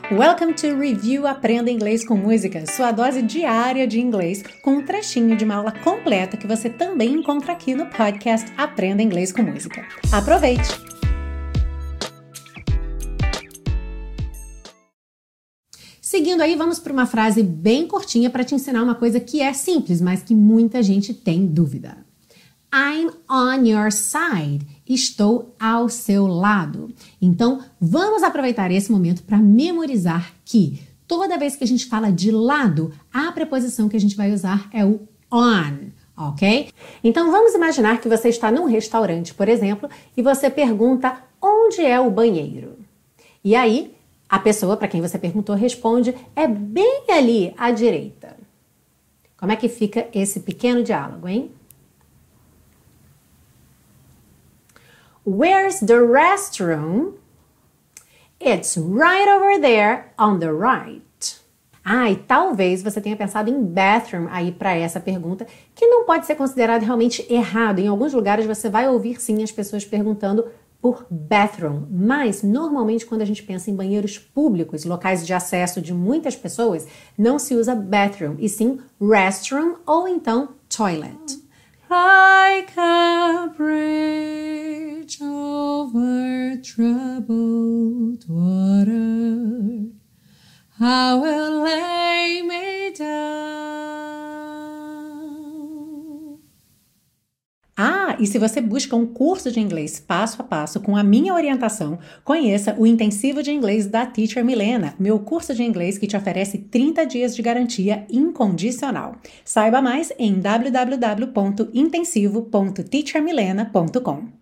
Welcome to Review Aprenda Inglês com Música, sua dose diária de inglês, com um trechinho de uma aula completa que você também encontra aqui no podcast Aprenda Inglês com Música. Aproveite! Seguindo aí, vamos para uma frase bem curtinha para te ensinar uma coisa que é simples, mas que muita gente tem dúvida. I'm on your side. Estou ao seu lado. Então, vamos aproveitar esse momento para memorizar que toda vez que a gente fala de lado, a preposição que a gente vai usar é o on, ok? Então, vamos imaginar que você está num restaurante, por exemplo, e você pergunta onde é o banheiro. E aí, a pessoa para quem você perguntou responde, é bem ali à direita. Como é que fica esse pequeno diálogo, hein? Where's the restroom? It's right over there on the right. E talvez você tenha pensado em bathroom aí para essa pergunta, que não pode ser considerado realmente errado. Em alguns lugares você vai ouvir sim as pessoas perguntando por bathroom, mas normalmente quando a gente pensa em banheiros públicos, locais de acesso de muitas pessoas, não se usa bathroom, e sim restroom ou então toilet. Like a bridge over troubled water, I will lay me down. E se você busca um curso de inglês passo a passo com a minha orientação, conheça o Intensivo de Inglês da Teacher Milena, meu curso de inglês que te oferece 30 dias de garantia incondicional. Saiba mais em www.intensivo.teachermilena.com.